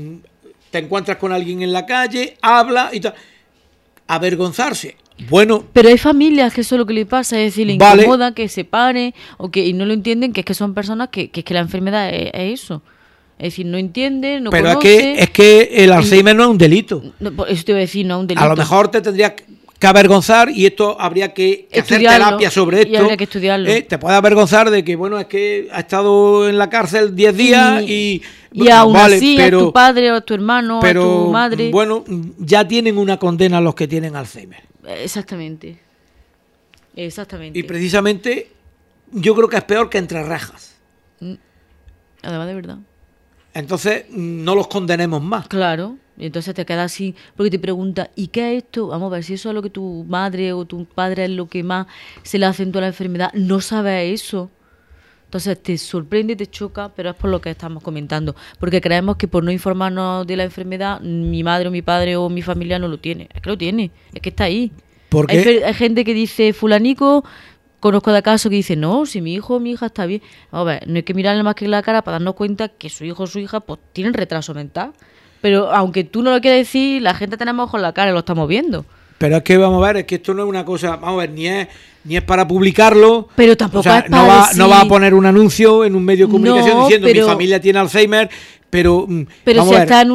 te encuentras con alguien en la calle, habla y tal. Avergonzarse. Bueno, pero hay familias que eso es lo que le pasa, es decir, le incomoda que se pare y no lo entienden, que es que son personas que la enfermedad es eso. Es decir, no entienden, no pero conoce. Es que el Alzheimer no es un delito. No, eso te iba a decir, no es un delito. A lo mejor te tendrías que avergonzar y esto habría que hacer terapia sobre esto. Y habría que estudiarlo. Te puede avergonzar de que, bueno, es que ha estado en la cárcel 10 días y aún así a tu padre o a tu hermano o a tu madre. Bueno, ya tienen una condena los que tienen Alzheimer. Exactamente. Y precisamente yo creo que es peor que entre rejas. Además, de verdad. Entonces no los condenemos más. Claro, y entonces te quedas así, porque te pregunta, ¿y qué es esto? Vamos a ver, si eso es lo que tu madre o tu padre es lo que más se le acentúa la enfermedad, no sabes eso. Entonces te sorprende y te choca, pero es por lo que estamos comentando, porque creemos que por no informarnos de la enfermedad, mi madre o mi padre o mi familia no lo tiene. Es que lo tiene, es que está ahí. ¿Por qué? Hay gente que dice, fulanico... Conozco de casos que dicen, no, si mi hijo o mi hija está bien. Vamos a ver, no hay que mirarle más que la cara para darnos cuenta que su hijo o su hija pues tienen retraso mental. Pero aunque tú no lo quieras decir, la gente tenemos ojos en la cara y lo estamos viendo. Pero es que vamos a ver, es que esto no es una cosa, vamos a ver, ni es para publicarlo. Pero tampoco, o sea, es para no va a poner un anuncio en un medio de comunicación diciendo mi familia tiene Alzheimer. Pero si está en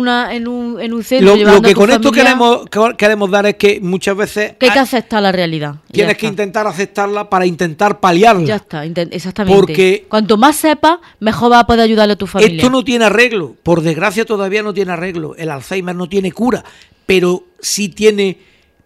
un centro lo que con esto queremos dar es que muchas veces que hay que aceptar la realidad. Tienes que intentar aceptarla para intentar paliarla. Ya está, exactamente. Porque cuanto más sepas, mejor vas a poder ayudarle a tu familia. Esto no tiene arreglo, por desgracia todavía no tiene arreglo. El Alzheimer no tiene cura, pero sí tiene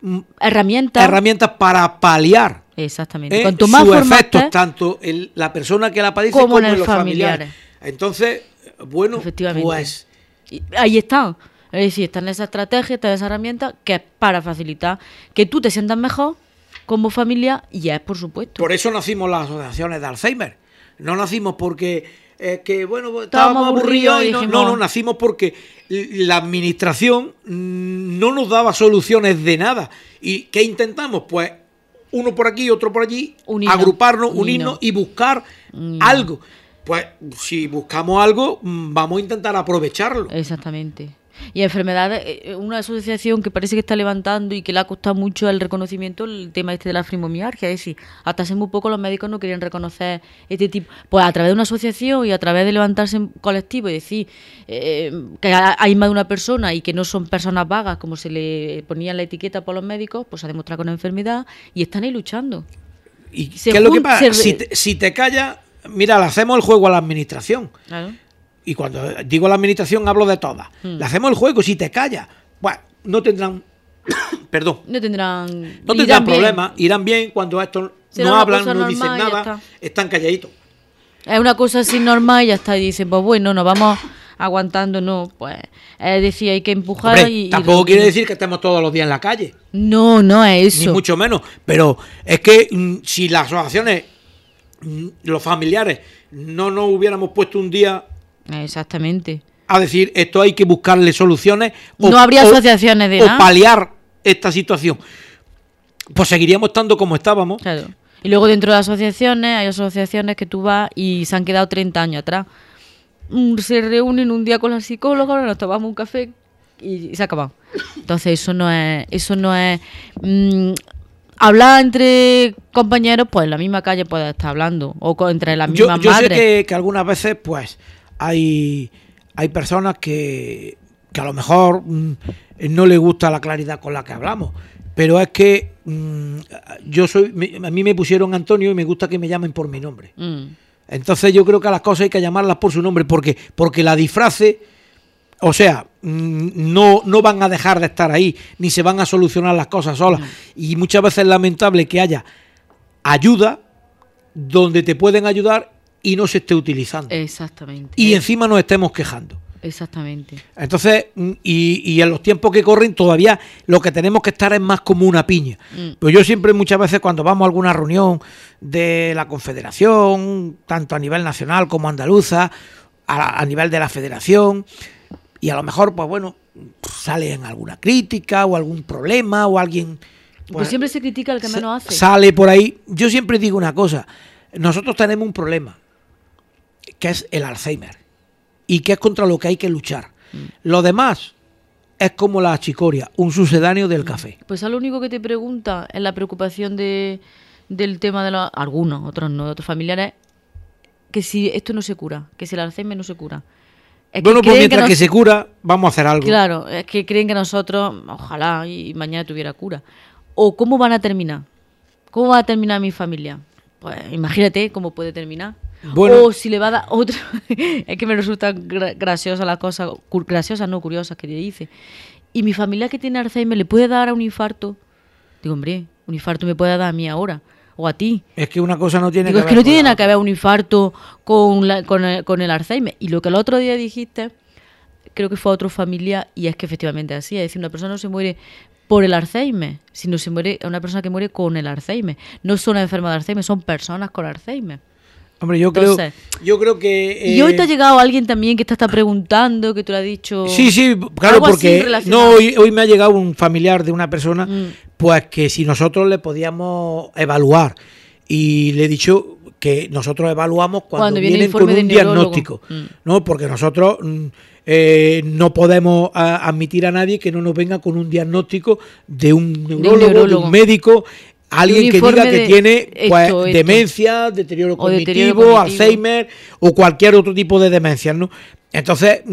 herramientas para paliar. Exactamente. Cuanto más sus efectos, tanto en la persona que la padece como en los familiares. Entonces, bueno, pues ahí está. Es decir, están esas estrategias, están esas herramientas que es para facilitar que tú te sientas mejor como familia y es por supuesto. Por eso nacimos las asociaciones de Alzheimer. No nacimos porque estábamos aburridos y no, nacimos porque la administración no nos daba soluciones de nada. ¿Y qué intentamos? Pues uno por aquí, otro por allí, agruparnos, unirnos y buscar algo. Pues si buscamos algo, vamos a intentar aprovecharlo. Exactamente. Y enfermedades, una asociación que parece que está levantando y que le ha costado mucho el reconocimiento, el tema de la fibromialgia, es decir, hasta hace muy poco los médicos no querían reconocer este tipo. Pues a través de una asociación y a través de levantarse en colectivo y decir que hay más de una persona y que no son personas vagas como se le ponía en la etiqueta por los médicos, pues se ha demostrado con una enfermedad y están ahí luchando. ¿Y qué es lo que pasa? Si te callas, mira, le hacemos el juego a la administración. Claro. Y cuando digo la administración hablo de todas. Le hacemos el juego, si te callas, bueno, no tendrán no tendrán problemas, irán bien cuando estos no hablan, no dicen nada, están calladitos. Es una cosa así normal y ya está, y dicen, pues bueno, nos vamos aguantando, no, pues es decir, hay que empujar. Hombre, tampoco quiere decir que estemos todos los días en la calle. No es eso. Ni mucho menos, pero es que si las asociaciones, los familiares, no nos hubiéramos puesto un día... Exactamente. A decir, esto hay que buscarle soluciones. No habría asociaciones de nada. O paliar esta situación, pues seguiríamos estando como estábamos. Claro. Y luego dentro de las asociaciones, hay asociaciones que tú vas y se han quedado 30 años atrás. Se reúnen un día con la psicóloga, nos tomamos un café y se ha acabado. Entonces eso no es hablar entre compañeros, pues en la misma calle puedes estar hablando, o entre las mismas madres. Yo sé que algunas veces pues hay personas que a lo mejor no les gusta la claridad con la que hablamos, pero es que a mí me pusieron Antonio y me gusta que me llamen por mi nombre. Entonces yo creo que a las cosas hay que llamarlas por su nombre, porque la disfrace, o sea, no van a dejar de estar ahí, ni se van a solucionar las cosas solas. Y muchas veces es lamentable que haya ayuda donde te pueden ayudar y no se esté utilizando. Exactamente. Y encima nos estemos quejando. Exactamente. Entonces, y en los tiempos que corren todavía lo que tenemos que estar es más como una piña. Pues yo siempre, muchas veces cuando vamos a alguna reunión de la Confederación, tanto a nivel nacional como andaluza, a nivel de la Federación, y a lo mejor, pues bueno, sale en alguna crítica o algún problema o alguien... Pues siempre se critica al que menos hace. Sale por ahí. Yo siempre digo una cosa, nosotros tenemos un problema, que es el Alzheimer. Y que es contra lo que hay que luchar. Lo demás es como la chicoria, un sucedáneo del café. Pues a lo único que te pregunta es la preocupación del tema de algunos, otros no, de otros familiares, que si esto no se cura, que si el Alzheimer no se cura. Bueno, pues mientras que se cura, vamos a hacer algo. Claro, es que creen que nosotros, ojalá, y mañana tuviera cura. O cómo van a terminar. ¿Cómo va a terminar mi familia? Pues imagínate cómo puede terminar. Bueno. O si le va a dar otro. Es que me resultan graciosas las cosas, graciosas, no curiosas, que te dice. Y mi familia que tiene Alzheimer le puede dar a un infarto. Digo, hombre, un infarto me puede dar a mí ahora, o a ti. Es que una cosa no tiene que ver. Es que no tiene nada que ver un infarto con el Alzheimer. Y lo que el otro día dijiste, creo que fue a otra familia, y es que efectivamente así. Es decir, una persona no se muere por el Alzheimer, sino se muere una persona que muere con el Alzheimer. No son enfermos de Alzheimer, son personas con Alzheimer. Hombre, yo creo que... Y hoy te ha llegado alguien también que te está preguntando, que tú le has dicho... Sí, claro, porque hoy me ha llegado un familiar de una persona, pues que si nosotros le podíamos evaluar, y le he dicho que nosotros evaluamos cuando vienen con un diagnóstico, ¿no? Porque nosotros no podemos admitir a nadie que no nos venga con un diagnóstico de un neurólogo, de un médico... Alguien que diga que tiene pues, demencia, deterioro cognitivo, Alzheimer o cualquier otro tipo de demencia, ¿no? Entonces,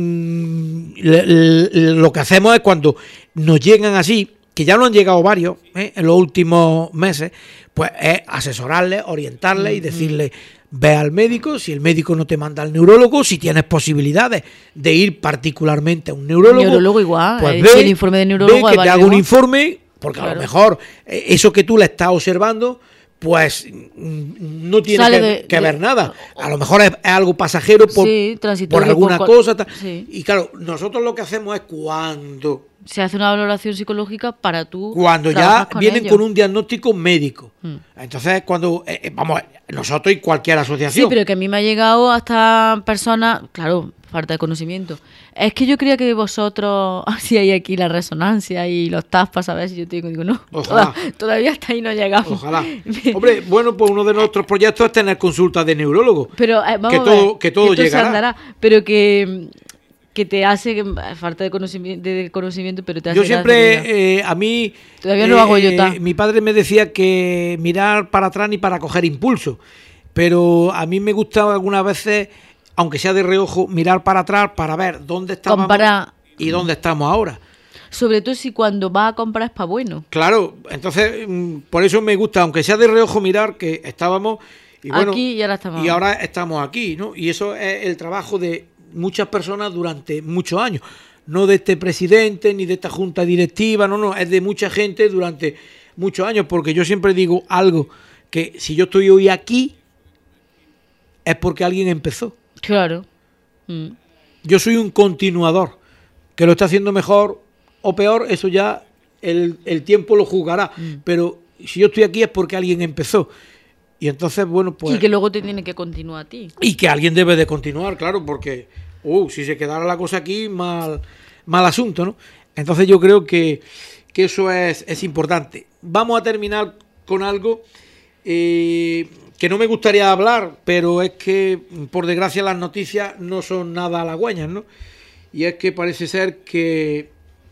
lo que hacemos es cuando nos llegan así, que ya nos han llegado varios en los últimos meses, pues es asesorarles, orientarles y decirles, ve al médico, si el médico no te manda al neurólogo, si tienes posibilidades de ir particularmente a un neurólogo igual, pues si el informe de neurólogo ve que te haga un informe. Porque claro, a lo mejor eso que tú le estás observando, pues no tiene que ver nada. A lo mejor es algo pasajero por alguna cosa. Sí. Y claro, nosotros lo que hacemos es cuando... Se hace una valoración psicológica para tú... Cuando ya vienen con un diagnóstico médico. Entonces, cuando... vamos, nosotros y cualquier asociación. Sí, pero que a mí me ha llegado hasta personas... Claro, falta de conocimiento. Es que yo creía que vosotros, si hay aquí la resonancia y los TAS para saber si yo te digo no, todavía hasta ahí no llegamos. Ojalá. Hombre, bueno, pues uno de nuestros proyectos es tener consultas de neurólogos. Pero que todo llegará. Andará, pero que te hace falta de conocimiento, pero te hace... Yo siempre, a mí... Todavía no hago yo TAS. Mi padre me decía que mirar para atrás ni para coger impulso, pero a mí me gusta algunas veces... aunque sea de reojo, mirar para atrás para ver dónde estábamos y dónde estamos ahora. Sobre todo si cuando vas a comprar es para bueno. Claro, entonces por eso me gusta, aunque sea de reojo, mirar que estábamos y bueno, aquí y ahora estamos aquí, ¿no? Y eso es el trabajo de muchas personas durante muchos años. No de este presidente ni de esta junta directiva, no, es de mucha gente durante muchos años, porque yo siempre digo algo, que si yo estoy hoy aquí es porque alguien empezó. Claro. Yo soy un continuador, que lo está haciendo mejor o peor, eso ya el tiempo lo juzgará, pero si yo estoy aquí es porque alguien empezó. Y entonces, bueno, pues... Y que luego te tiene que continuar a ti. Y que alguien debe de continuar, claro, porque si se quedara la cosa aquí, mal asunto, ¿no? Entonces yo creo que que eso es importante. Vamos a terminar con algo que no me gustaría hablar, pero es que, por desgracia, las noticias no son nada halagüeñas, ¿no? Y es que parece ser que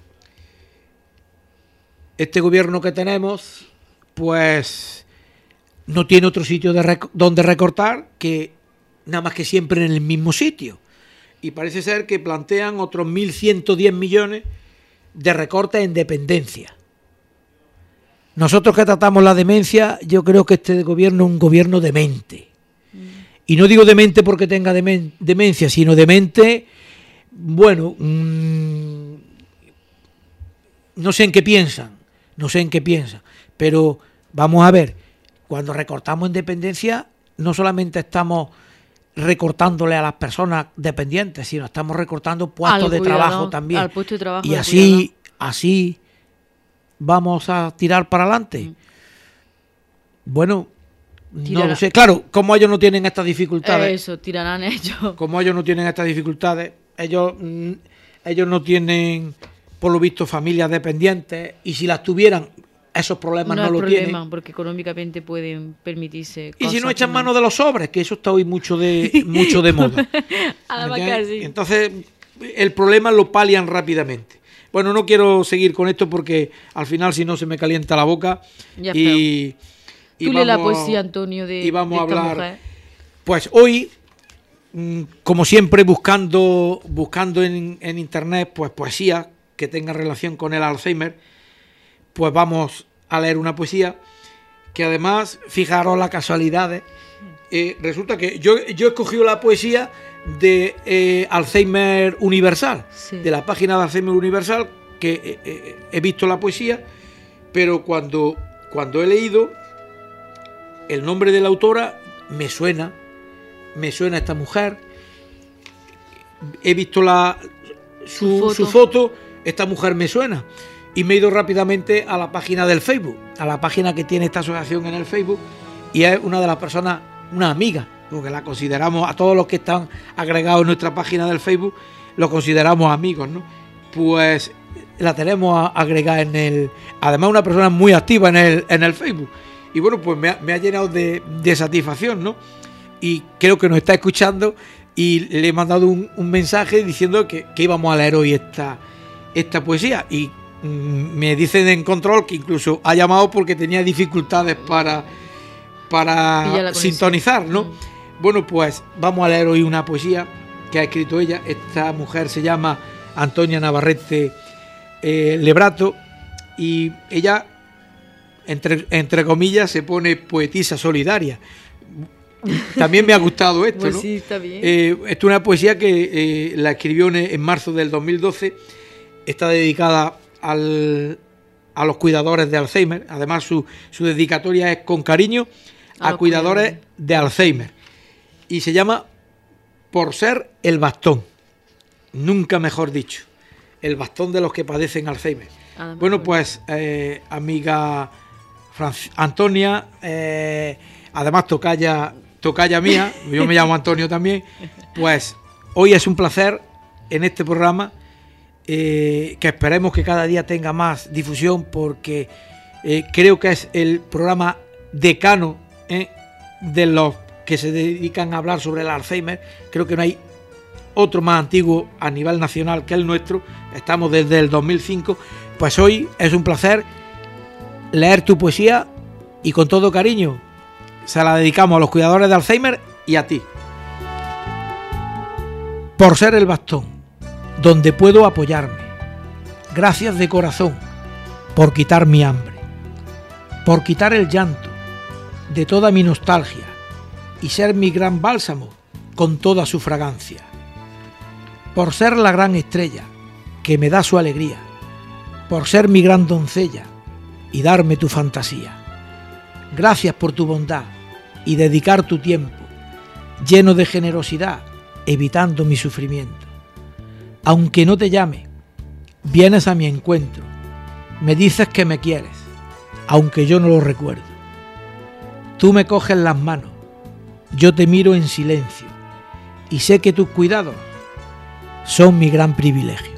este gobierno que tenemos, pues, no tiene otro sitio donde recortar que nada más que siempre en el mismo sitio. Y parece ser que plantean otros 1.110 millones de recortes en dependencia. Nosotros que tratamos la demencia, yo creo que este gobierno es un gobierno demente. Y no digo demente porque tenga demencia, sino demente, bueno, no sé en qué piensan, pero vamos a ver, cuando recortamos en dependencia, no solamente estamos recortándole a las personas dependientes, sino estamos recortando puestos de trabajo también. Al puesto de trabajo, y así vamos a tirar para adelante. Bueno, no lo sé. Claro, como ellos no tienen estas dificultades. Eso, tirarán ellos. Como ellos no tienen estas dificultades, ellos no tienen, por lo visto, familias dependientes, y si las tuvieran, esos problemas no lo tienen. Porque económicamente pueden permitirse cosas. Y si no echan mano de los sobres, que eso está hoy mucho de moda. Entonces, el problema lo palian rápidamente. Bueno, no quiero seguir con esto porque al final, si no, se me calienta la boca. Y tú lees la poesía, Antonio, de vamos a hablar. Mujer. Pues hoy, como siempre, buscando en internet, pues poesía que tenga relación con el Alzheimer, pues vamos a leer una poesía que además, fijaros las casualidades, resulta que yo he escogido la poesía de Alzheimer Universal, sí, de la página de Alzheimer Universal, que he visto la poesía, pero cuando he leído el nombre de la autora, me suena esta mujer, he visto su foto, esta mujer me suena, y me he ido rápidamente a la página del Facebook, a la página que tiene esta asociación en el Facebook, y es una de las personas, una amiga, porque la consideramos, a todos los que están agregados en nuestra página del Facebook, los consideramos amigos, ¿no? Pues la tenemos agregada además una persona muy activa en el Facebook, y bueno, pues me ha llenado de satisfacción, ¿no? Y creo que nos está escuchando, y le he mandado un mensaje diciendo que íbamos a leer hoy esta poesía, y me dicen en control que incluso ha llamado porque tenía dificultades para sintonizar, ¿no? Bueno, pues vamos a leer hoy una poesía que ha escrito ella. Esta mujer se llama Antonia Navarrete Lebrato, y ella, entre comillas, se pone poetisa solidaria. También me ha gustado esto, pues ¿no? Sí, está bien. Esto es una poesía que la escribió en marzo del 2012. Está dedicada a los cuidadores de Alzheimer. Además, su dedicatoria es con cariño a cuidadores de Alzheimer. Y se llama Por ser el bastón. Nunca mejor dicho. El bastón de los que padecen Alzheimer. Bueno, pues, amiga Antonia, además tocaya mía, yo me llamo Antonio también, pues hoy es un placer en este programa, que esperemos que cada día tenga más difusión, porque creo que es el programa decano de los que se dedican a hablar sobre el Alzheimer. Creo que no hay otro más antiguo a nivel nacional que el nuestro. Estamos desde el 2005. Pues hoy es un placer leer tu poesía, y con todo cariño se la dedicamos a los cuidadores de Alzheimer y a ti. Por ser el bastón donde puedo apoyarme. Gracias de corazón por quitar mi hambre, por quitar el llanto de toda mi nostalgia y ser mi gran bálsamo con toda su fragancia. Por ser la gran estrella que me da su alegría, por ser mi gran doncella y darme tu fantasía. Gracias por tu bondad y dedicar tu tiempo, lleno de generosidad, evitando mi sufrimiento. Aunque no te llame, vienes a mi encuentro, me dices que me quieres, aunque yo no lo recuerdo. Tú me coges las manos, yo te miro en silencio, y sé que tus cuidados son mi gran privilegio.